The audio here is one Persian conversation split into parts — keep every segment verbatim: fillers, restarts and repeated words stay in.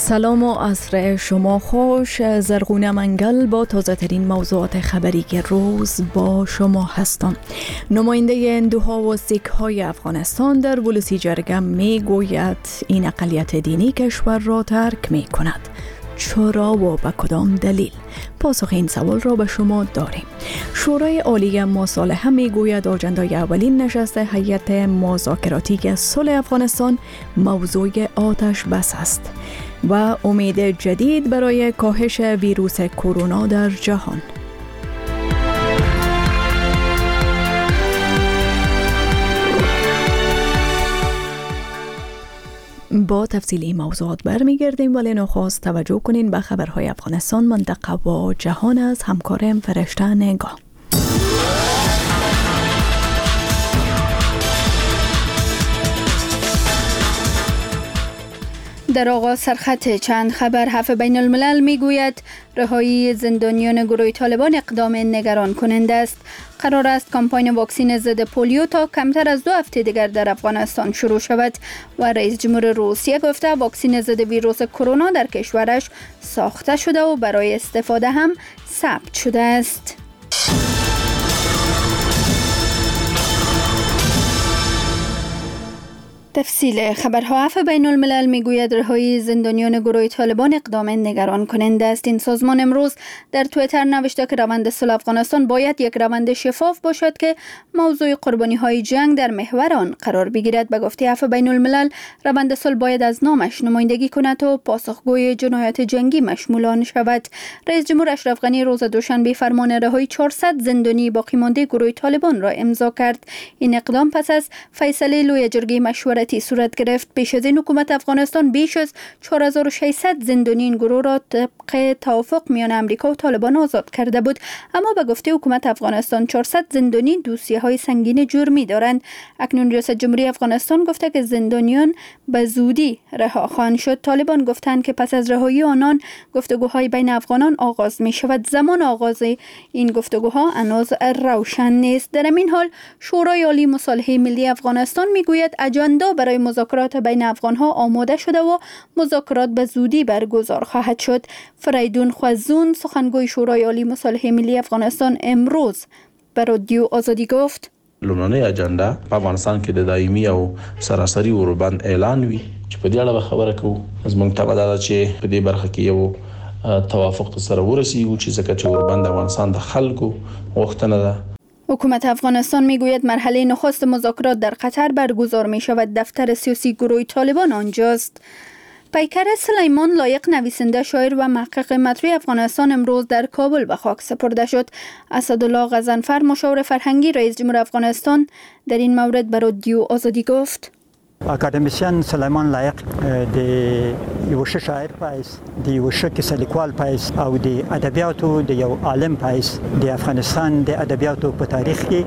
سلام و عصر شما خوش. زرغونه منگل با تازه ترین موضوعات خبری که روز با شما هستم. نماینده هندوها و سیک های افغانستان در ولسی جرگه می گوید این اقلیت دینی کشور را ترک می کند. چرا و به کدام دلیل؟ پاسخ این سوال را به شما داریم. شورای عالی مصالحه می گوید آجندای اولین نشست هیئت مذاکراتی صلح افغانستان موضوع آتش بس است و امید جدید برای کاهش ویروس کرونا در جهان. با تفصیل این موضوعات برمیگردیم، ولی نخست توجه کنین به خبرهای افغانستان، منطقه و جهان از همکارم فرشته نگاه. در آغاز سرخط چند خبر. هفت بین الملل می گوید رهایی زندانیان گروه طالبان اقدام نگران کننده است. قرار است کمپاین واکسن ضد پولیو تا کمتر از دو هفته دیگر در افغانستان شروع شود و رئیس جمهور روسیه گفته واکسن ضد ویروس کرونا در کشورش ساخته شده و برای استفاده هم ثبت شده است. تفصیل خبرها. هفت بین الملل می گوید رهایی زندانیان گروه طالبان اقدام نگران کننده است. این سازمان امروز در توییتر نوشته که روند صلح افغانستان باید یک روند شفاف باشد که موضوع قربانی های جنگ در محور آن قرار بگیرد. به گفته هفت بین الملل روند صلح باید از نامش نمایندگی کند و پاسخگوی جنایات جنگی مشمول آن شود. رئیس جمهور اشرف غنی روز دوشنبه فرمان رهایی چهارصد زندانی باقی مانده گروه طالبان را امضا کرد. این اقدام پس از فیصله لوی جرگه مشورتی صورت گرفت. پیش از این حکومت افغانستان بیش از چهار هزار و ششصد زندانی این گروه را طبق توافق میان امریکا و طالبان آزاد کرده بود، اما به گفته حکومت افغانستان چهارصد زندانی دوسیه های سنگین جرمی دارند. اکنون ریاست جمهوری افغانستان گفته که زندانیان به زودی رها خواهند شد. طالبان گفتند که پس از رهایی آنان گفتگوهای بین افغانان آغاز می شود. زمان آغاز این گفتگوها هنوز روشن نیست. در این حال شورای عالی مصالحه ملی افغانستان می گوید اجندا برای مذاکرات بین افغانها آماده شده و مذاکرات به زودی برگزار خواهد شد. فریدون خوزون سخنگوی شورای عالی مصالحه ملی افغانستان امروز به رادیو آزادی گفت لومړنۍ اجنډا په افغانستان کې د دایمي او سراسري اوربند اعلان وي چې په دې اړه به خبره کوو. زموږ ته دا چې په دې برخه کې یو توافق سره ورسیږو چې ځکه چې اوربند افغانستان د خلکو غوښتنه ده. حکومت افغانستان میگوید مرحله نخست مذاکرات در قطر برگزار می شود. دفتر سیاسی گروه طالبان آنجاست. پیکر سلیمان لایق نویسنده، شاعر و محقق مطرح افغانستان امروز در کابل به خاک سپرده شد. اسدالله غضنفر مشاور فرهنگی رئیس جمهور افغانستان در این مورد به رادیو آزادی گفت اکادمیسین سلیمان لایق د یو ښه شاعر پایس، د یو ښه کیسه لیکوال پایس او د ادبیاتو د یو عالم پایس د افغانستان د ادبیاتو په تاریخ کې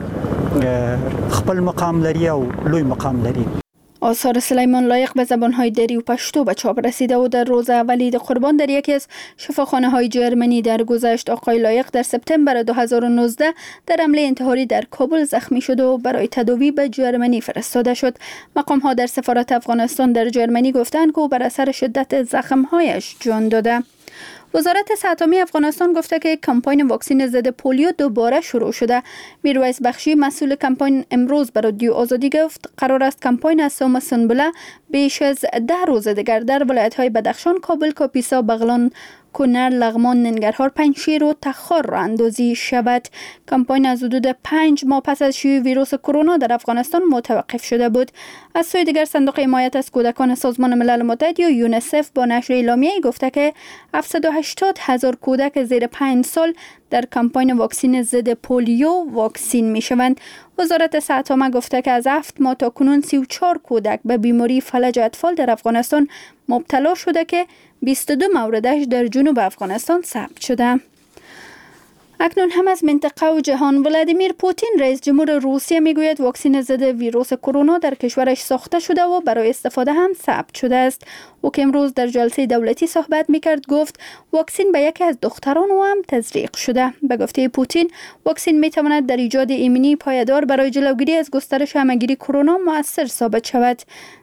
خپل مقام لري او لوی مقام لري. آثار سلیمان لایق به زبان‌های دری و پشتو به چاپ رسیده و در روز اولی عید قربان در یکی از شفاخانه‌های جرمنی درگذشت. آقای لایق در سپتامبر دو هزار و نوزده در حمله انتحاری در کابل زخمی شد و برای تداوی به جرمنی فرستاده شد. مقام‌ها در سفارت افغانستان در جرمنی گفتند که او بر اثر شدت زخم‌هایش جان داده. وزارت صحت عامه افغانستان گفته که کمپاین واکسن ضد پولیو دوباره شروع شده. میرویس بخشی مسئول کمپاین امروز به رادیو آزادی گفت قرار است کمپاین از سوم سنبله بیش از ده روز دیگر در ولایت‌های بدخشان، کابل، کاپیسا، بغلان، کنر، لغمان، ننگرهار، پنجشیر و تخار را اندازی شود. کمپاین از حدود پنج ماه پس از شیوع ویروس کرونا در افغانستان متوقف شده بود. از سوی دیگر صندوق حمایت از کودکان سازمان ملل متحد یا یونیسف با نشر اعلامیه‌ای گفته که هفتصد و هشتاد هزار کودک زیر پنج سال در کمپاین واکسن ضد پولیو واکسین می شوند. وزارت صحت عامه گفته که از هفت ماه تا کنون سی و چهار کودک به بیماری فلج اطفال در افغانستان مبتلا شده که بیست و دو موردش در جنوب افغانستان ثبت شده. اکنون هم از منطقه و جهان. ولادیمیر پوتین رئیس جمهور روسیه میگوید واکسن ضد ویروس کرونا در کشورش ساخته شده و برای استفاده هم ثبت شده است. او که امروز در جلسه دولتی صحبت میکرد گفت واکسن به یکی از دختران او هم تزریق شده. به گفته پوتین واکسن میتواند در ایجاد ایمنی پایدار برای جلوگیری از گسترش همهگیری کرونا مؤثر ثابت شود.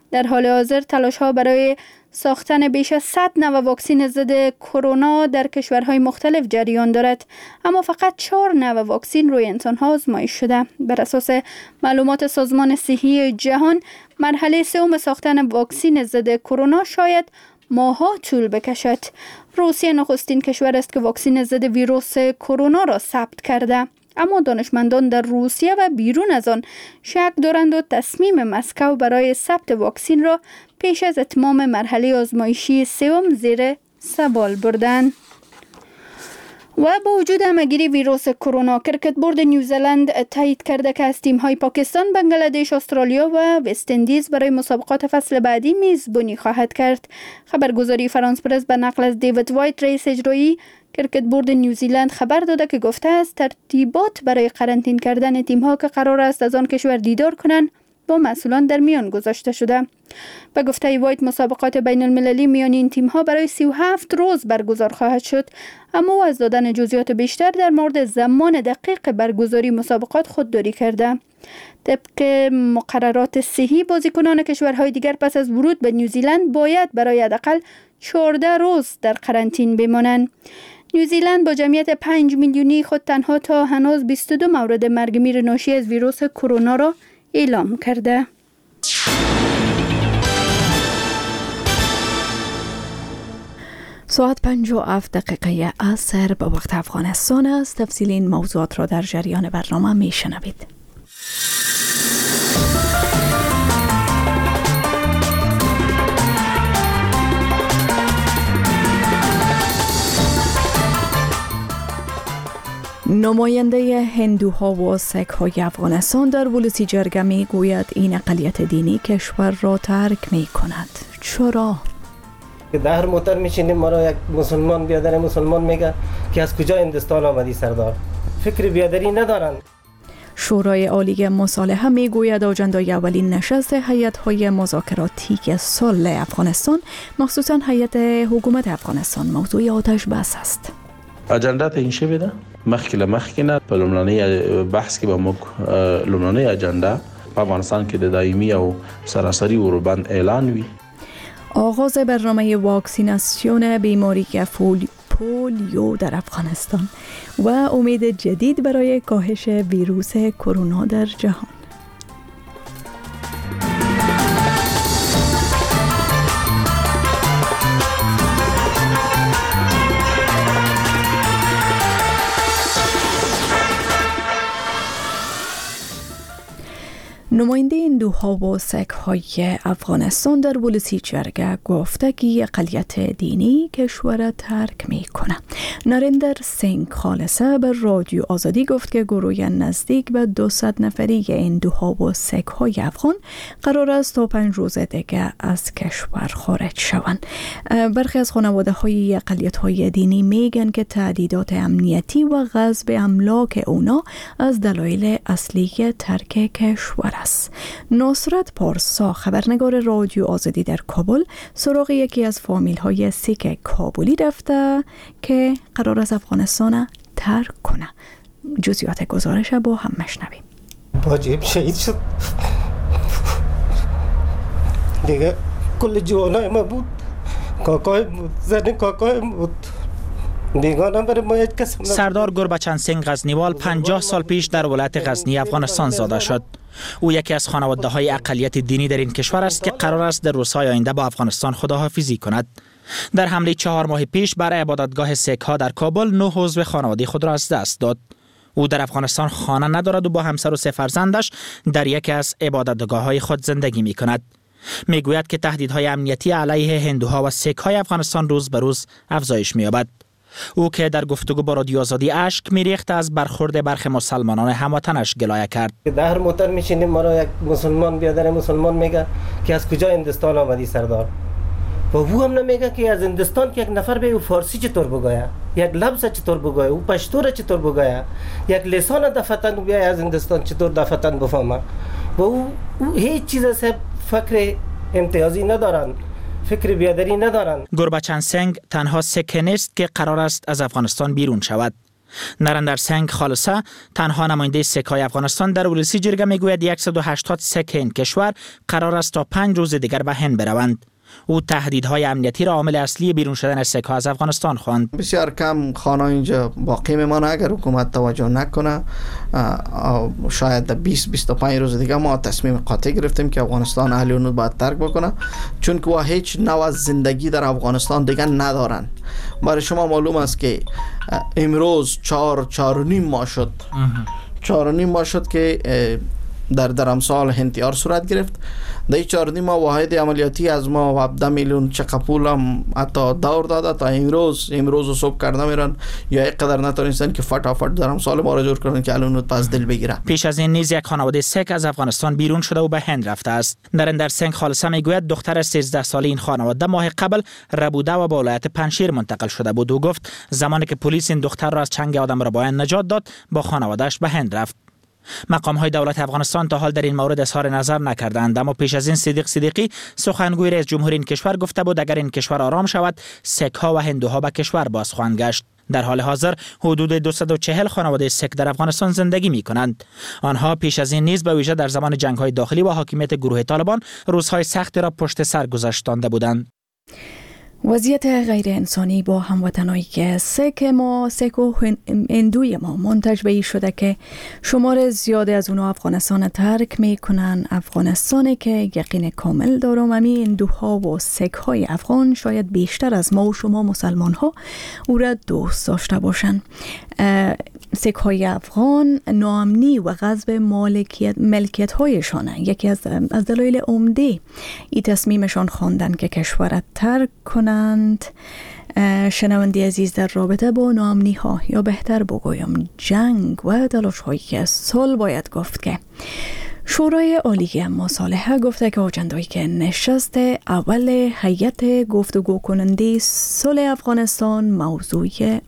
در حال حاضر تلاش ها برای ساختن بیش از صد نوع واکسن ضد کرونا در کشورهای مختلف جریان دارد، اما فقط چهار نوع واکسن روی انسان ها آزمایش شده. بر اساس معلومات سازمان صحی جهان، مرحله سوم ساختن واکسن ضد کرونا شاید ماه‌ها طول بکشد. روسیه نخستین کشور است که واکسن ضد ویروس کرونا را ثبت کرده، اما دانشمندان در روسیه و بیرون از آن شک دارند و تصمیم مسکو برای ثبت واکسن را پیش از اتمام مرحله آزمایشی سوم زیر سوال بردند. و با وجود همه‌گیری ویروس کرونا، کرکت بورد نیوزلند تایید کرده که از تیم‌های پاکستان، بنگلادش، استرالیا و وست اندیز برای مسابقات فصل بعدی میزبانی خواهد کرد. خبرگزاری فرانس پرس به نقل از دیوید وایت، رئیس اجرایی کرکت بورد نیوزیلند، خبر داده که گفته است ترتیبات برای قرنطین کردن تیم‌ها که قرار است از آن کشور دیدار کنند با مسئولان در میان گذاشته شده. به گفته وایت، مسابقات بین المللی میان این تیم‌ها برای سی و هفت روز برگزار خواهد شد، اما او از دادن جزئیات بیشتر در مورد زمان دقیق برگزاری مسابقات خودداری کرده. طبق مقررات صحی، بازیکنان کشورهای دیگر پس از ورود به نیوزیلند باید برای حداقل چهارده روز در قرنطین بمانند. نیوزیلند با جمعیت پنج میلیونی خود تنها تا هنوز بیست و دو مورد مرگ میر ناشی از ویروس کرونا را اعلام کرده. ساعت پنج و هفت دقیقه عصر به وقت افغانستان است. تفصیل این موضوعات را در جریان برنامه می شنوید. نماینده هندوها و سیک‌های افغانستان در ولسی جرگه می گوید این اقلیت دینی کشور را ترک می کند. چرا؟ در موتر میشینیم، ما را یک مسلمان بیادر مسلمان میگه که از کجا هندوستان آمدی سردار. فکر بیادری ندارن. شورای عالی مصالحه می گوید آجندای اولین نشست هیئت‌های مذاکراتی سال افغانستان، مخصوصا هیئت حکومت افغانستان، موضوع آتش بس است. اجنډا ته این شوی ده مخکې له مخکې نه په لومړنۍ بحث کې به موږ لومړنۍ اجنډا په افغانستان کې د دایمي او سراسری اوربند اعلان وي. آغاز برنامه واکسیناسیون بیماری پولیو در افغانستان و امید جدید برای کاهش ویروس کرونا در جهان. نماینده هندوها و سیک‌های افغانستان در ولسی جرگه گفته که اقلیت دینی کشور ترک می کنه. نریندر سینگ خالصه به رادیو آزادی گفت که گروه نزدیک به دویست نفری هندوها و سیک‌های افغان قرار است تا پنج روز دیگه از کشور خارج شوند. برخی از خانواده های اقلیت های دینی میگن که تهدیدات امنیتی و غصب املاک اونا از دلایل اصلی ترک کشور است. نصرت پارسا، خبرنگار رادیو آزادی در کابل، سراغ یکی از فامیل های سیک کابلی رفته که قرار است افغانستان ترک کنه. جزئیات گزارش با هم مشنویم. باجیم شهید شد دیگه. کل جوانای ما بود، کاکای بود، زن کاکای بود. سردار گربچن سینگ غزنیوال پنجاه سال پیش در ولایت غزنی افغانستان زاده شد. او یکی از خانواده های اقلیت دینی در این کشور است که قرار است در روزهای آینده با افغانستان خداحافظی کند. در حمله چهار ماه پیش بر عبادتگاه سیک ها در کابل نه عضو خانواده خود را از دست داد. او در افغانستان خانه ندارد و با همسر و سه فرزندش در یکی از عبادتگاه های خود زندگی می کند. می گوید که تهدیدهای امنیتی علیه هندوها و سیک های افغانستان روز به روز افزایش می یابد. او که در گفتگو با رادیو آزادی اشک میریخت از برخورد برخی مسلمانان هموطنش گلایه کرد. در موتر میشینیم، ما را یک مسلمان بیادر مسلمان میگه که از کجا هندوستان آمدی سردار. و او هم نمیگه که از هندوستان که یک نفر به او فارسی چطور بگویه، یک لفظ چطور بگویه، او پشتو را چطور بگویه، یک لسان دفتن بیای از هندوستان چطور دفتن بفهمه. و او, او هیچ چیز از فکر امتیازی ندارن، فکر بیادری ندارند. گربچن سینگ تنها سیک نیست که قرار است از افغانستان بیرون شود. نریندر سنگ خالصه تنها نماینده سک‌های افغانستان در ولسی جرگه میگوید صد و هشتاد سک این کشور قرار است تا پنج روز دیگر به هند بروند. او تهدیدهای امنیتی را عامل اصلی بیرون شدن سک‌ها از افغانستان خواند. بسیار کم خانه اینجا باقی میمانه اگر حکومت توجه نکنه. شاید بیست تا بیست و پنج روز دیگه ما تصمیم قاطع گرفتیم که افغانستان اهل هنود باید ترک بکنه، چون که هیچ نوع از زندگی در افغانستان دیگه ندارن. برای شما معلوم است که امروز چهار چهار و نیم ماه شد چهار و نیم ماه شد که در در امسال انتحار صورت گرفت. در این چهار نیم ماه واحد عملیاتی از ما هفده میلیون چقدر پول هم حتی دور داده تا امروز امروز صبح کرده میرن یا اینقدر نتونستن که فटाफट در امسال ما را جور کنن که الان پس دل بگیره. پیش از این نیز یک خانواده سک از افغانستان بیرون شده و به هند رفته است. نریندر سنگ خالصه میگوید دختر سیزده ساله این خانواده ماه قبل ربوده و با ولایت پنشیر منتقل شده بود و گفت زمانی که پلیس این دختر را از چنگ آدم ربایان نجات داد با خانواده‌اش به هند رفت. مقام های دولت افغانستان تا حال در این مورد اظهار نظر نکردند، اما پیش از این صدیق صدیقی سخنگوی رئیس جمهور این کشور گفته بود اگر این کشور آرام شود سک ها و هندوها به کشور باز خواهند گشت. در حال حاضر حدود دویست و چهل خانواده سک در افغانستان زندگی می کنند. آنها پیش از این نیز به ویژه در زمان جنگ های داخلی با حاکمیت گروه طالبان روزهای سختی را پشت سر گذاشتانده بودند. وضعیت غیر انسانی با هموطنایی که سک ما سک و هندوی ما منتج به این شده که شمار زیادی از اونها افغانستان ترک میکنن. افغانستانی که یقین کامل دارم امی هندوها و سک های افغان شاید بیشتر از ما و شما مسلمان ها او را دوست داشته باشن. سک های افغان ناامنی و غصب مالکیت ملکیت هایشانه یکی از از دلایل عمده این تصمیمشان خواندن که کشور ترک کنند. شنوندی عزیز، در رابطه با ناامنی ها یا بهتر بگویم جنگ و تلاش هایی که سال باید گفت که شورای عالی مصالحه گفته که آجنده‌ای که نشست اول هیئت گفتگو کننده صلح افغانستان موضوع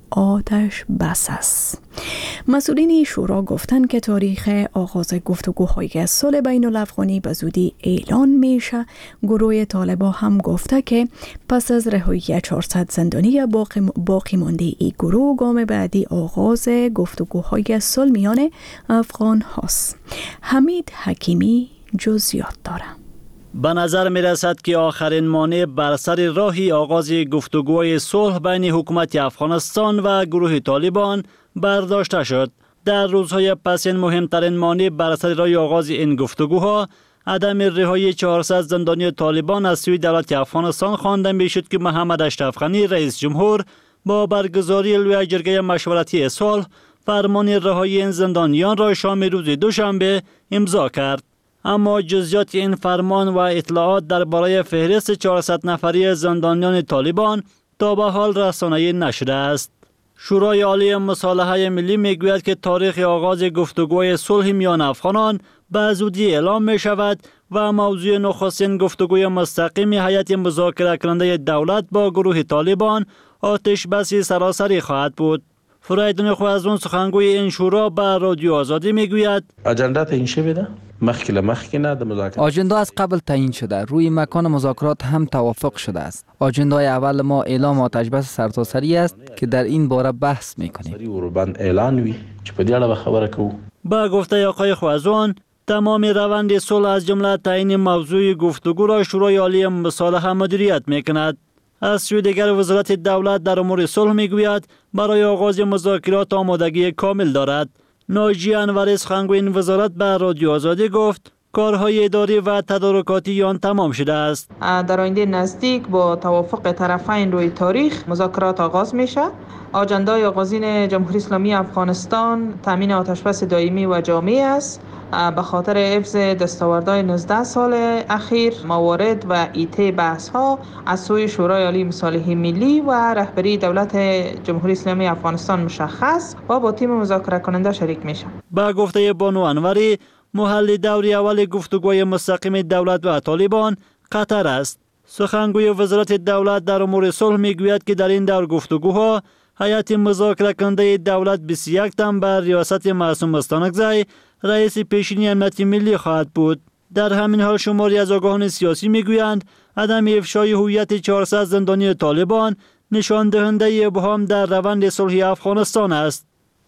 آتش بس است. مسئولین شورا گفتند که تاریخ آغاز گفتگوهای صلح بین الافغانی به زودی اعلان میشه. گروه طالبان هم گفته که پس از رهایی چهارصد زندانی باقی, باقی مانده ای گروه گام بعدی آغاز گفتگوهای صلح میان افغان هاست. حمید حکیمی جزئیات داره. به نظر می رسد که آخرین مانع بر سر راهی آغاز گفتگوهای صلح بین حکومت افغانستان و گروه طالبان برداشته شد. در روزهای پس این مهمترین مانع بر سر راه آغاز این گفتگوها عدم رهایی چهارصد زندانی طالبان از سوی دولت افغانستان خوانده می شد که محمد اشرف غنی رئیس جمهور با برگزاری لوی جرگه مشورتی صلح فرمان رهایی این زندانیان را شام روز دوشنبه امضا کرد. اما جزئیات این فرمان و اطلاعات درباره فهرست چهارصد نفری زندانیان طالبان تا به حال رسانه‌ای نشده است. شورای عالی مصالحه ملی میگوید که تاریخ آغاز گفتگوی صلح میان افغانان به زودی اعلام می شود و موضوع نخستین گفتگوی مستقیم هیئت مذاکره کننده دولت با گروه طالبان آتش بسی سراسری خواهد بود. فریدون خوازون سخنگوی این شورا به رادیو آزادی میگوید اجندا تعیین شده مخکې له مخکې نه د مذاکرات آجندا از قبل تعیین شده، روی مکان مذاکرات هم توافق شده است. آجندای اول ما اعلام آتش بس سرتاسری است که در این باره بحث میکنیم. سری وربند اعلان وی چې په دې اړه خبره کوو. با گفته آقای خوازون تمام روند صلح از جمله تعیین موضوع گفتگو را شورای عالی مصالحه مدیریت میکند. از سوی دیگر وزارت دولت در امور صلح میگوید برای آغاز مذاکرات آمادگی کامل دارد. ناجی انوری سخنگوی این وزارت به رادیو آزادی گفت کارهای اداری و تدارکاتی آن تمام شده است. در آینده نزدیک با توافق طرفین روی تاریخ مذاکرات آغاز میشه. آجندای آغازین جمهوری اسلامی افغانستان تامین آتشبس دائمی و جامع است. به خاطر حفظ دستاوردهای نوزده سال اخیر موارد و ایته بحث ها از سوی شورای عالی مصالحه ملی و رهبری دولت جمهوری اسلامی افغانستان مشخص و با تیم مذاکره کننده شریک میشه. با گفته بانو انوری محل دوری اول گفتگوی مستقیم دولت و طالبان قطر است. سخنگوی وزارت دولت در امور صلح میگوید که در این دور گفتگوها هیئت مذاکره کننده دولت بیست و یک تن بر ریاست معصوم استانکزی رئیس پیشینی امنیت ملی خواهد بود. در همین حال شماری از آگاهان سیاسی میگویند عدم افشای هویت چهارصد زندانی طالبان نشان دهنده ابهام در روند صلح افغانستان است.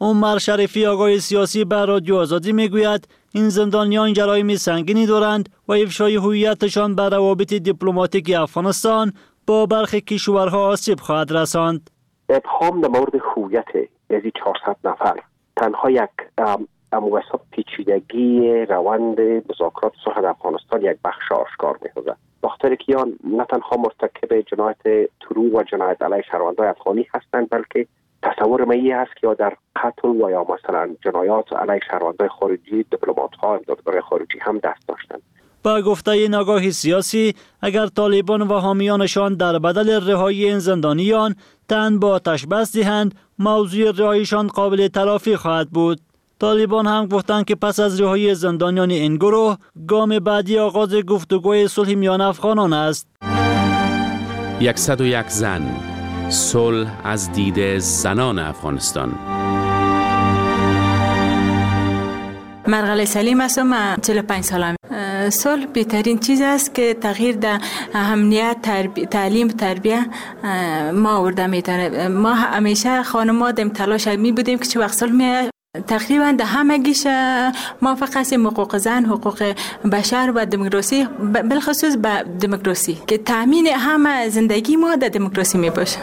عمر شریفی آگاه سیاسی بر رادیو آزادی میگوید این زندانیان جرایم سنگینی دارند و افشای هویتشان بر روابط دیپلماتیک افغانستان با برخی کشورها آسیب خواهد رساند. ابهام در مورد هویت از چهارصد نفر تنها یک اموسط پیچیدگی روند مذاکرات صلح افغانستان یک بخش آشکار می‌سازد. بخاطر که آن نه تنها مرتکب جنایت ترور و جنایت علیه شهروندان افغانی هستند، بلکه تصور ما این است که یا در قتل و یا مثلا جنایات علیه شهروندان خارجی دیپلمات‌ها امدادگاران خارجی هم دست داشتند. با گفته این آگاه سیاسی، اگر طالبان و حامیانشان در بدل رهایی این زندانیان تن با آتش بس دهند، موضوع رهاییشان قابل تلافی خواهد بود. طالبان هم گفتند که پس از رهایی زندانیان این گروه، گام بعدی آغاز گفتگوی صلح میان افغانان است. صد و یک زن، صلح از دید زنان افغانستان. مرغله سلیم هستم، من چهل و پنج سالم. صلح بهترین چیز است که تغییر در امنیت، تربی... تعلیم، تربیه ما آورده میتونه. ما همیشه خانم‌ها دم تلاش می بودیم که چه وقت صلح می تقریبا در همگیش موافق هستیم. حقوق زن، حقوق بشر و دموکراسی، بالخصوص به دموکراسی که تامین همه زندگی ما در دموکراسی می باشه.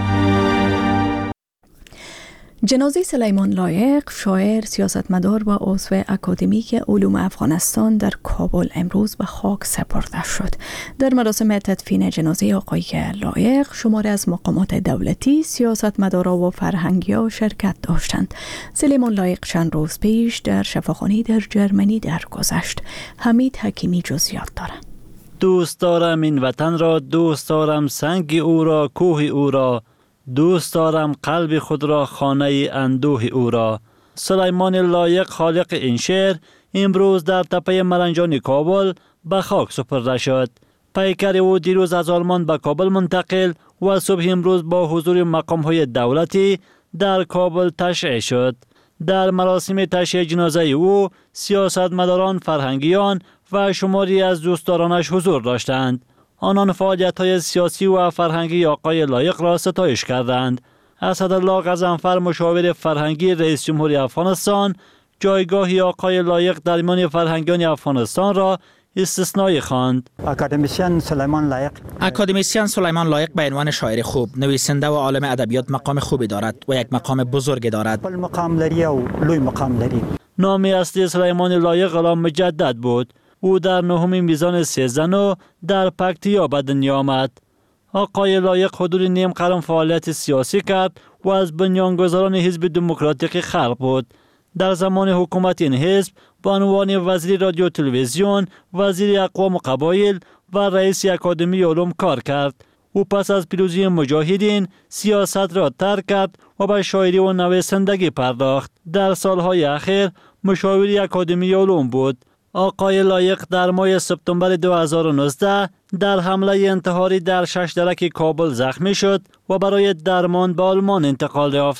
جنازه سلیمان لایق، شاعر، سیاستمدار و عضو اکادمیک علوم افغانستان در کابل امروز به خاک سپرده شد. در مراسم تدفین جنازه آقای لایق شماری از مقامات دولتی، سیاستمدارا و فرهنگی‌ها شرکت داشتند. سلیمان لایق چند روز پیش در شفاخانه در جرمنی درگذشت. حمید حکیمی جزئیات دارد. دوست دارم این وطن را، دوست دارم سنگ او را، کوه او را، دوست دارم قلب خود را، خانه اندوه او را. سلیمان لایق خالق این شعر امروز در تپه مرنجان کابل به خاک سپرده شد. پیکر او دیروز از آلمان به کابل منتقل و صبح امروز با حضور مقام‌های دولتی در کابل تشییع شد. در مراسم تشییع جنازه او سیاستمداران، فرهنگیان و شماری از دوستدارانش حضور داشتند. آنان فعالیت‌های سیاسی و فرهنگی آقای لایق را ستایش کردند. اسدالله غضنفر، مشاور فرهنگی رئیس جمهوری افغانستان، جایگاه آقای لایق در میان فرهنگیان افغانستان را استثنایی خواند. اکادمیسین سلیمان لایق اکادمیسین سلیمان لایق به عنوان شاعر خوب، نویسنده و عالم ادبیات مقام خوبی دارد و یک مقام بزرگ دارد. بل مقام لري او لوی مقام لري. نام اصلی سلیمان لایق غلام مجدد بود. او در نهم میزان سیزن در پکتیا به دنیا آمد. آقای لایق حدود نیم قرن فعالیت سیاسی کرد و از بنیانگذاران حزب دموکراتیک خلق بود. در زمان حکومت این حزب به عنوان وزیر رادیو تلویزیون، وزیر اقوام و قبایل و رئیس اکادمی علوم کار کرد. او پس از پیروزی مجاهدین سیاست را ترک کرد و به شاعری و نویسندگی پرداخت. در سالهای اخیر مشاور اکادمی علوم بود. آقای لایق در ماه سپتامبر دو هزار و نوزده در حمله انتحاری در شش درک کابل زخمی شد و برای درمان به آلمان انتقال یافت.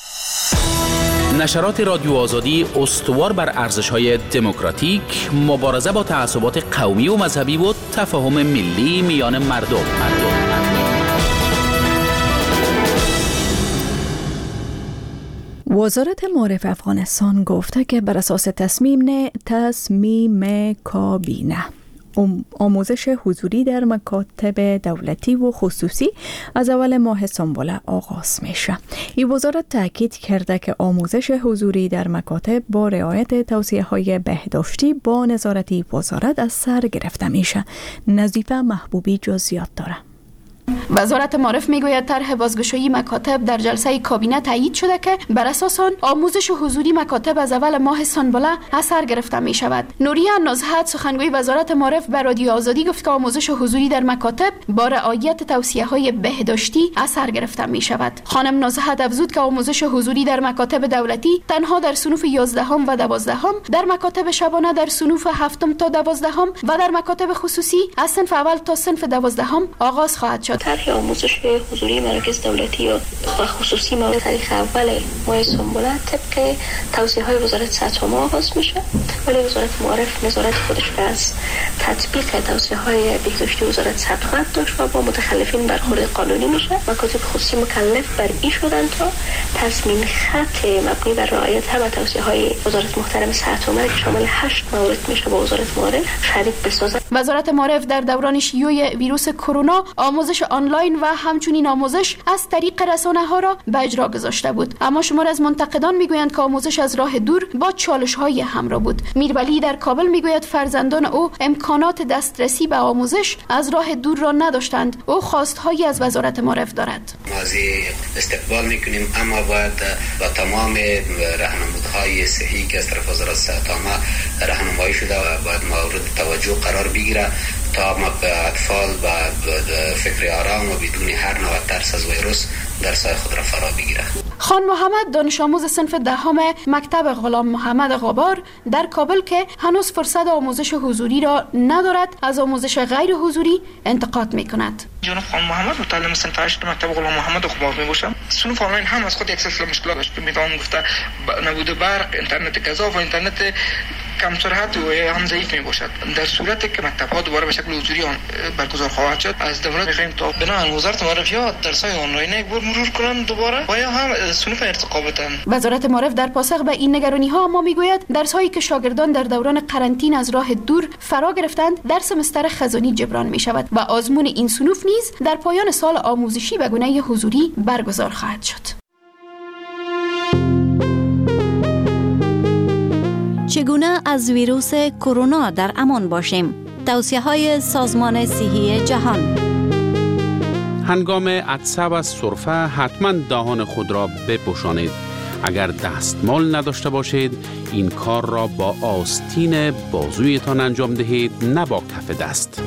نشرات رادیو آزادی استوار بر ارزش‌های دموکراتیک، مبارزه با تعصبات قومی و مذهبی و تفاهم ملی میان مردم. مردم. وزارت معارف افغانستان گفته که بر اساس تصمیم نه تصمیم کابینه آموزش حضوری در مکاتب دولتی و خصوصی از اول ماه سنبله آغاز میشه. این وزارت تاکید کرده که آموزش حضوری در مکاتب با رعایت توصیه‌های بهداشتی با نظارتی وزارت از سر گرفته میشه. نظیفه محبوبی جزئیات داره. وزارت معارف میگوید طرح بازگشایی مکاتب در جلسه کابینه تایید شده که بر اساس آن آموزش حضوری مکاتب از اول ماه سنبله از سر گرفته می شود. نوریه نازحت سخنگوی وزارت معارف به رادیو آزادی گفت که آموزش حضوری در مکاتب با رعایت توصیه‌های بهداشتی از سر گرفته می شود. خانم نازحت افزود که آموزش حضوری در مکاتب دولتی تنها در صنوف یازدهم و دوازدهم، در مکاتب شبانه در صنوف هفتم تا دوازدهم و در مکاتب خصوصی از صنف اول تا صنف دوازدهم آغاز خواهد شد. طرح آموزش حضوری مراکز دولتی و خصوصی ما تاریخ اول ماه سنبله طبق توصیه‌های وزارت صحت ما آغاز میشه، ولی وزارت معارف نظارت خودش را از تطبیق توصیه‌های بهداشتی وزارت صحت خواهد داشت و با متخلفین برخورد قانونی میشه. مکاتب خصوصی مکلف بر این شدن تا تصمیم خط مبنی بر رعایت همه توصیه‌های وزارت محترم صحت عامه که شامل هشت مورد میشه با وزارت معارف شریک بسازد. وزارت معارف در دوران شیوع ویروس کرونا آموزش آنلاین و همچنین آموزش از طریق رسانه‌ها را به اجرا گذاشته بود، اما شمار از منتقدان میگویند که آموزش از راه دور با چالش‌های همراه بود. میرولی در کابل میگوید فرزندان او امکانات دسترسی به آموزش از راه دور را نداشتند. او خواست‌هایی از وزارت معارف دارد. ما استقبال میکنیم، اما باید با تمام راهنمودهای صحیحی که از طرف وزارت صحت عامه راهنمایی شده و باید مورد توجه قرار بگیره تا ما به اطفال و فکر آرام و بدون هر نوع ترس از ویروس درس‌های خود را فرا بگیره. خان محمد دانش آموز صنف دهم مکتب غلام محمد غبار در کابل که هنوز فرصت آموزش حضوری را ندارد از آموزش غیر حضوری انتقاد می‌کند. جناب خان محمد متعلم صنف هشت مکتب غلام محمد غبار میباشم. صنف آنلاین هم از خود یک سلسله مشکلات داشت. میتونم گفته نبود برق، اینترنت گزاف و اینترنت کم سرعت و هم ضعیف می باشد. در صورتی که مکتب‌ها دوباره به شکل حضوری برگزار خواهد شد، از دولت می‌خواهیم تا بنا وزارت معارف یا درس‌های آنلاین یک بار مرور کنند دوباره و یا هم صنف ارتقا بدن. وزارت معارف در پاسخ به این نگرانی‌ها اما میگوید درس‌هایی که شاگردان در دوران قرنطینه از راه دور فرا گرفتند در سمستر خزانی جبران می‌شود و آزمون این صنوف نیز در پایان سال آموزشی به گونه حضوری برگزار خواهد شد. چگونه از ویروس کرونا در امان باشیم؟ توصیه‌های سازمان صحی جهان. هنگام عطسه و سرفه حتما دهان خود را بپوشانید. اگر دستمال نداشته باشید این کار را با آستین بازویتان انجام دهید، نه با کف دست.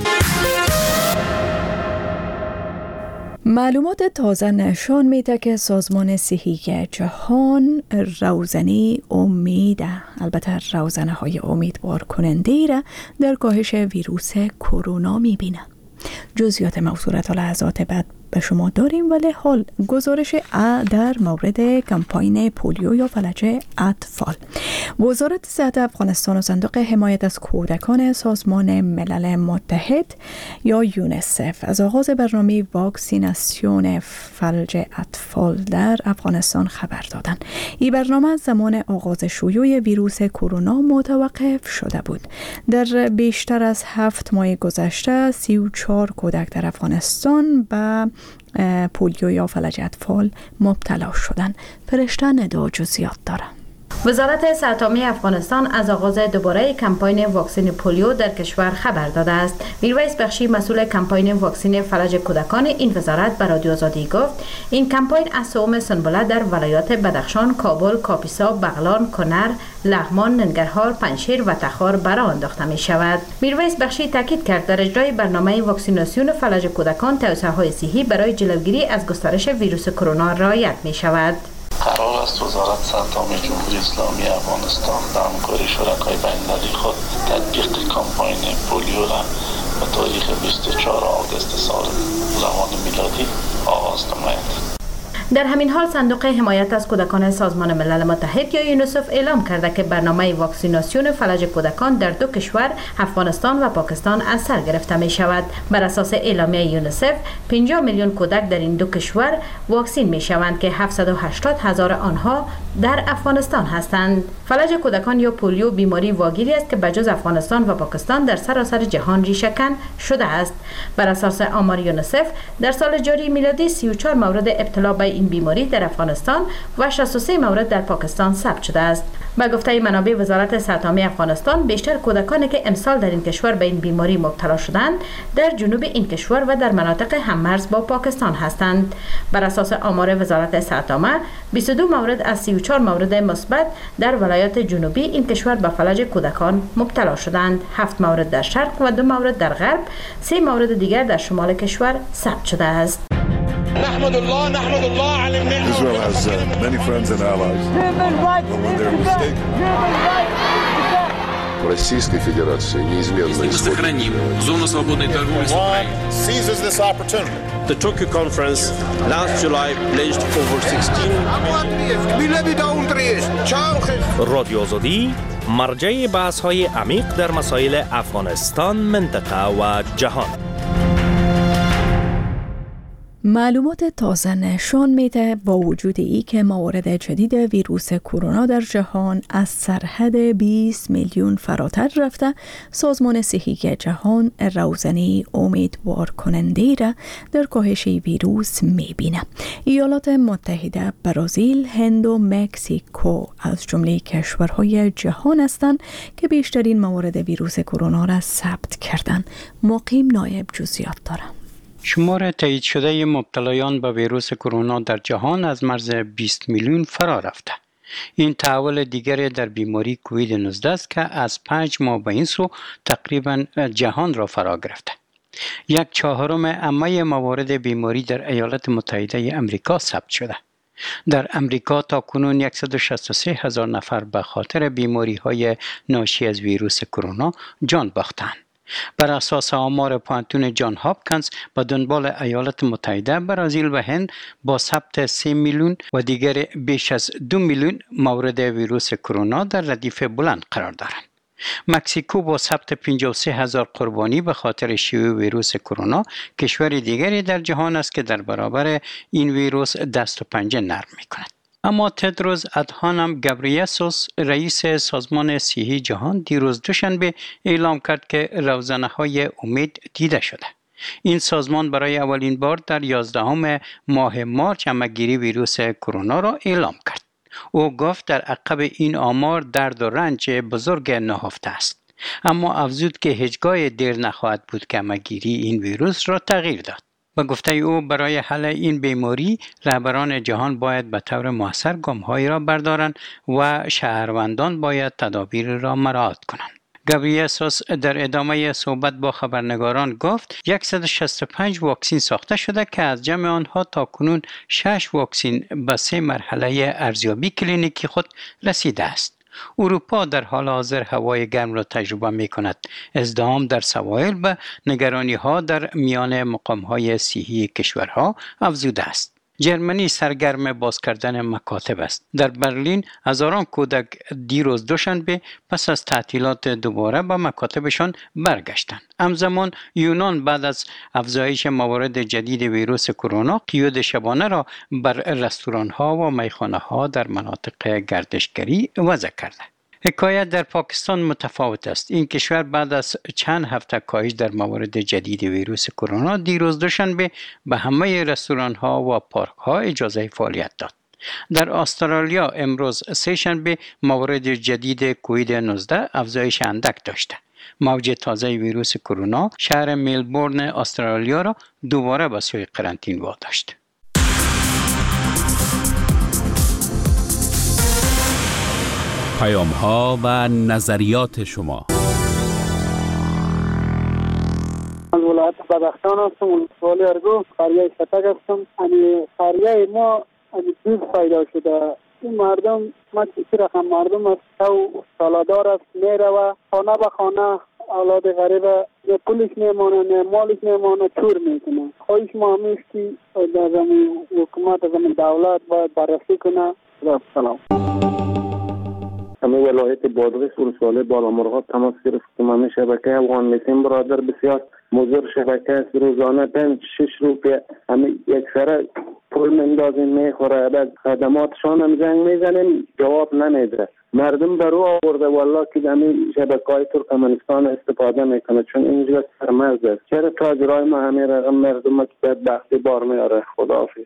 معلومات تازه نشان میده که سازمان صحی جهان روزنه امید، البته روزنه های امیدوار کننده را در کاهش ویروس کرونا میبینه. جزئیات موضوع تا لحظات بعد به شما داریم، ولی حال گزارش در مورد کمپاین پولیو یا فلج اطفال. وزارت صحت افغانستان و صندوق حمایت از کودکان سازمان ملل متحد یا یونیسف از آغاز برنامه واکسیناسیون فلج اطفال در افغانستان خبر دادند. این برنامه زمان آغاز شیوع ویروس کرونا متوقف شده بود. در بیشتر از هفت ماه گذشته سی و چهار کودک در افغانستان به پولیو یا فلج اطفال مبتلا شدن. فرشته ندا جزئیات داره. وزارت صحت عامه افغانستان از آغاز دوباره کمپاین واکسن پولیو در کشور خبر داده است. میرویس بخشی مسئول کمپاین واکسن فلج کودکان این وزارت به رادیو آزادی گفت این کمپاین از سوم سنبله در ولایات بدخشان، کابل، کاپیسا، بغلان، کنر، لغمان، ننگرهار، پنجشیر و تخار برآ انداخته می شود. میرویس بخشی تاکید کرد در اجرای برنامه واکسیناسیون فلج کودکان توصیه‌های صحی برای جلوگیری از گسترش ویروس کرونا رعایت می شود. قرار است وزارت صحت عامه جمهوری اسلامی افغانستان در همکاری شرکای بین‌المللی خود تطبیق کمپاین پولیو را به تاریخ بیست و چهارم آگوست سال زمان میلادی آغاز نماید. در همین حال صندوق حمایت از کودکان سازمان ملل متحد یا یونیسف اعلام کرده که برنامه واکسیناسیون فلج کودکان در دو کشور افغانستان و پاکستان از سر گرفته می شود. بر اساس اعلامیه یونیسف پنجاه میلیون کودک در این دو کشور واکسین می شوند که هفتصد و هشتاد هزار آنها در افغانستان هستند. فلج کودکان یا پولیو بیماری واگیری است که بجز افغانستان و پاکستان در سراسر جهان ریشه‌کن شده است. بر اساس آمار یونیسف در سال جاری میلادی سی و چهار مورد ابتلا به این بیماری در افغانستان و شصت و سه مورد در پاکستان ثبت شده است. به گفته منابع وزارت صحت عامه افغانستان بیشتر کودکانی که امسال در این کشور به این بیماری مبتلا شدند در جنوب این کشور و در مناطق هممرز با پاکستان هستند. بر اساس آمار وزارت صحت عامه بیست و دو مورد از سی و چهار مورد مثبت در ولایات جنوبی این کشور به فلج کودکان مبتلا شدند. هفت مورد در شرق و دو مورد در غرب، سه مورد دیگر در شمال کشور ثبت شده است. نحمد الله نحمد الله على النعمة. Israel has uh, many friends and allies. Human rights. But when they're mistaken. Human rights. в Российской Федерации неизменно Мы сохраним зону свободной торговли с Украиной. Seizes this opportunity. The Tokyo conference last July pledged over sixteen رادیو آزادی مرجع بحث های عمیق در مسائل افغانستان، منطقه و جهان. معلومات تازه نشان میده با وجود ای که موارد جدید ویروس کرونا در جهان از سرحد بیست میلیون فراتر رفته، سازمان صحی جهان روزنه امیدوار کننده را در کاهش ویروس میبینه. ایالات متحده، برزیل، هند و مکزیکو از جمله کشورهای جهان هستند که بیشترین موارد ویروس کرونا را ثبت کردند. مقیم نایب جزئیات دارد. شمار تایید شده مبتلایان به ویروس کرونا در جهان از مرز بیست میلیون فرا رفته. این تحول دیگری در بیماری کووید نوزده است که از پنج ماه به این سو تقریبا جهان را فرا گرفته. یک چهارم عمه موارد بیماری در ایالات متحده امریکا ثبت شده. در امریکا تا کنون صد و شصت و سه هزار نفر به خاطر بیماری های ناشی از ویروس کرونا جان باختند. بر اساس آمار پوانتون جان هاپکینز به دنبال ایالات متحده، برزیل و هند با ثبت سه میلیون و دیگر بیش از دو میلیون مورد ویروس کرونا در ردیف بلند قرار دارند. مکزیکو با ثبت پنجاه و سه هزار قربانی به خاطر شیوع ویروس کرونا کشور دیگری در جهان است که در برابر این ویروس دست و پنجه نرم می‌کند. اما تدروس ادهانم گبریسوس، رئیس سازمان صحی جهان، دیروز دوشنبه اعلام کرد که روزنه‌های امید دیده شده. این سازمان برای اولین بار در یازدهم ماه مارس همه‌گیری ویروس کرونا را اعلام کرد. او گفت در عقب این آمار درد و رنج بزرگ نهفته است، اما افزود که هیچگاه دیر نخواهد بود که همه‌گیری این ویروس را تغییر داد. با گفته او برای حل این بیماری رهبران جهان باید به طور مؤثر گام‌هایی را بردارند و شهروندان باید تدابیر را مراعات کنند. گابریسوس در ادامه صحبت با خبرنگاران گفت صد و شصت و پنج واکسن ساخته شده که از جمع آنها تا کنون شش واکسن به سه مرحله ارزیابی کلینیکی خود رسیده است. اروپا در حال حاضر هوای گرم را تجربه می کند. ازدحام در سواحل و نگرانی ها در میان مقام های صحی کشورها افزوده است. جرمنی سرگرم باز کردن مکاتب است. در برلین هزاران کودک دیروز دوشنبه پس از تعطیلات دوباره به مکاتبشان برگشتند. همزمان یونان بعد از افزایش موارد جدید ویروس کرونا قیود شبانه را بر رستوران ها و میخانه ها در مناطق گردشگری وضع کرده. حکایت در پاکستان متفاوت است. این کشور بعد از چند هفته کاهش در موارد جدید ویروس کرونا دیروز دوشنبه به همه رستوران ها و پارک ها اجازه فعالیت داد. در استرالیا امروز سه شنبه موارد جدید کووید نوزده افزایش اندک داشته. موج تازه ویروس کرونا شهر ملبورن استرالیا را دوباره به سوی قرنطینه واداشت. پیام ها و نظریات شما. از ولایت بدخشان هستم، ولسوالی ارگو، قریه شتک هستم. یعنی قریه ما دود پیدا شده. این مردم، ما چی رقم مردم است، تو سالادار است، میره و خانه به خانه اولاد غریب نه پولش میمانه نه مالش میمانه، چور میکنه. خواهش ما همیشه که در زمین حکومت، زمین دولت باید بررسی کنه. سلام. همه ولایت بادغیس ولسوالی بالامرغاب تماس گرفتم. همه شبکه افغان میتیم برادر بسیار مضر شبکه است. روزانه پنج شش روپیه همه یک سره پول مندازیم میخوره. بعد خدماتشان هم زنگ میزنیم جواب نمیده. مردم برو آورده والله که همین شبکه های ترکمنستان استفاده میکنه، چون اینجا سرمرز است. چرا تاجرای ما همه رقم مردم که بدبختی بار میاره. خداحافظ.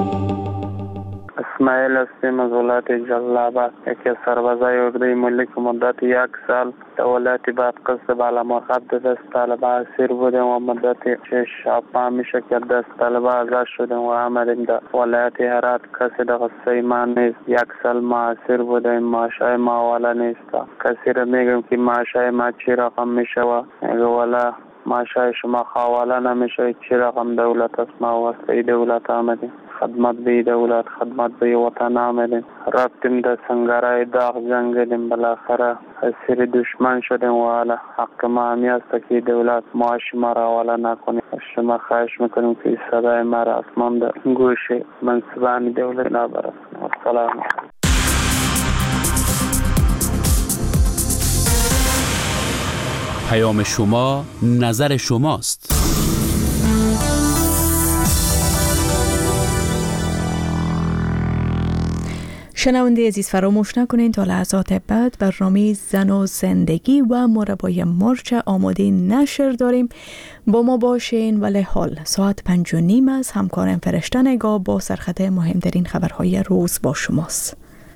اسماعیل هستیم از ولایت جلال‌آباد. یکی از سربازای عقده ملک مدت یک سال در ولایت بادغیس بالامرغاب دست طالبه اسیر بودیم و مدت شش پنج میشه که دست طالبه آزاد شدیم و آمدیم در ولایت هرات. کسی در قصه ما نیست. یک سال ما اسیر بودیم، معاشای ما والا نیست. کسی را میگم که معاشای ما چی رقم میشه و میگه والا معاشای شما خواله نمیشه، چی رقم دولت است. ما واسطه دولت آمدیم. خدمت به دولت، خدمت به وطن آمدیم. رفتیم در سنگرهای داغ جنگیدیم، بالاخره اسیر دشمن شدیم و حالا حق ما همی است که دولت معاش ما را حواله نکنه. شما خواهش میکنیم که صدای ما را اسمان در گوش منصبان دولت نبرد. السلام. پیام شما، نظر شماست. شنونده عزیز، فراموش نکنید تا لحظات بعد برنامه زن و زندگی و مربای مرچ آماده نشر داریم. با ما باشین. ولی حال ساعت پنج و نیم است. همکارم فرشته نگاه با سرخط مهمترین خبرهای روز با شماست.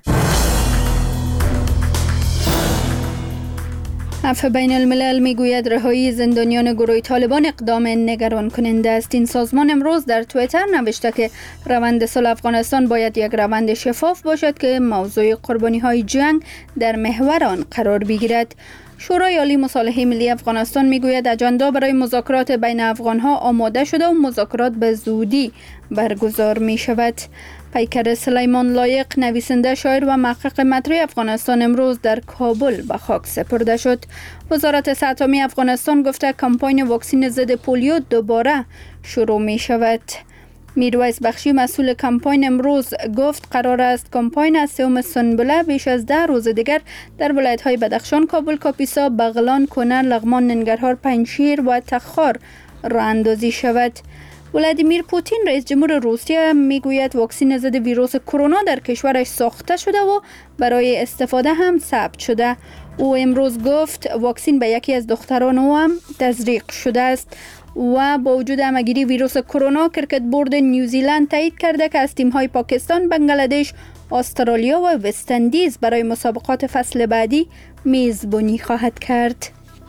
عفو بین الملل میگوید رهایی زندانیان گروه طالبان اقدام نگران کننده است. این سازمان امروز در توییتر نوشته که روند صلح افغانستان باید یک روند شفاف باشد که موضوع قربانی های جنگ در محور آن قرار بگیرد. شورای عالی مصالحه ملی افغانستان میگوید اجندا برای مذاکرات بین افغان ها آماده شده و مذاکرات به زودی برگزار می شود. پیکر سلیمان لایق، نویسنده، شاعر و محقق مطرح افغانستان امروز در کابل به خاک سپرده شد. وزارت صحت عامه افغانستان گفته کمپاین واکسن ضد پولیو دوباره شروع می شود. میرویس بخشی مسئول کمپاین امروز گفت قرار است کمپاین از سوم سنبله بیش از ده روز دیگر در ولایت‌های بدخشان، کابل، کاپیسا، بغلان، کنر، لغمان، ننگرهار، پنجشیر و تخار راه اندازی شود. ولادیمیر پوتین رئیس جمهور روسیه میگوید واکسن ضد ویروس کرونا در کشورش ساخته شده و برای استفاده هم ثبت شده. او امروز گفت واکسن به یکی از دختران او هم تزریق شده است. و با وجود همگیری ویروس کرونا، کرکت بورد نیوزیلند تایید کرده که از تیم‌های پاکستان، بنگلادش، استرالیا و وست اندیز برای مسابقات فصل بعدی میزبانی خواهد کرد.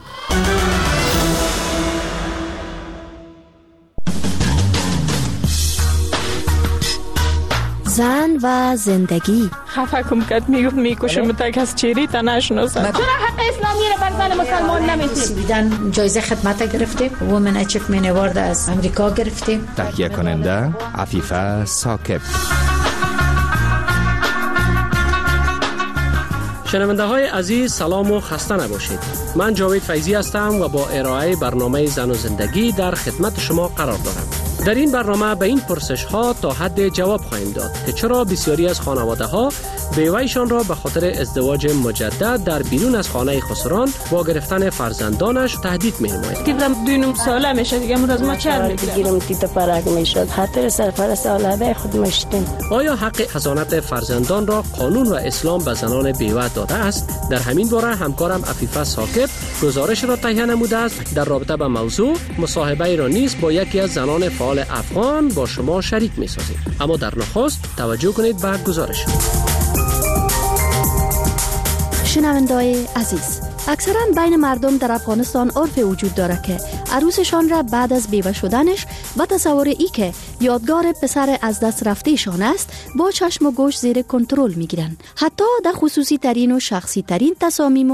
زن و زندگی. خفه کم کد میگفت میکشم تک از چیری تا نشناسد. چرا حق اسلامی رو بر زن مسلمان نمیدید؟ سویدن جایزه خدمت گرفتیم، وومن اچیومنت اوارد از امریکا گرفتیم. تهیه کننده عفیفه ثاقب. شنونده های عزیز سلام و خسته نباشید. من جاوید فیضی هستم و با ارائه برنامه زن و زندگی در خدمت شما قرار دارم. در این برنامه به این پرسش ها تا حد جواب خواهیم داد که چرا بسیاری از خانواده ها بیوه‌شان را به خاطر ازدواج مجدد در بیرون از خانه خسران با گرفتن فرزندانش تهدید می‌نماید. دیدم دو ساله میشه دیگه امروز ما چهار بگیرم تیتا پرک میشد خاطر سرپرست اولاد خود مشتیم. آیا حق حضانت فرزندان را قانون و اسلام به زنان بیوه داده است؟ در همین باره همکارم عفیفه ثاقب گزارش را تهیه نموده است. در رابطه با موضوع مصاحبه را نیز با یکی از زنان فعال افغان با شما شریک می‌سازیم. اما در نخست توجه کنید به گزارش. شنونده‌های عزیز، اکثرا بین مردم در افغانستان عرف وجود دارد که عروسشان را بعد از بیوه شدنش و تصور ای که یادگار پسر از دست رفتهشان است با چشم و گوش زیر کنترل میگیرند. حتی در خصوصی ترین و شخصی ترین تصامیم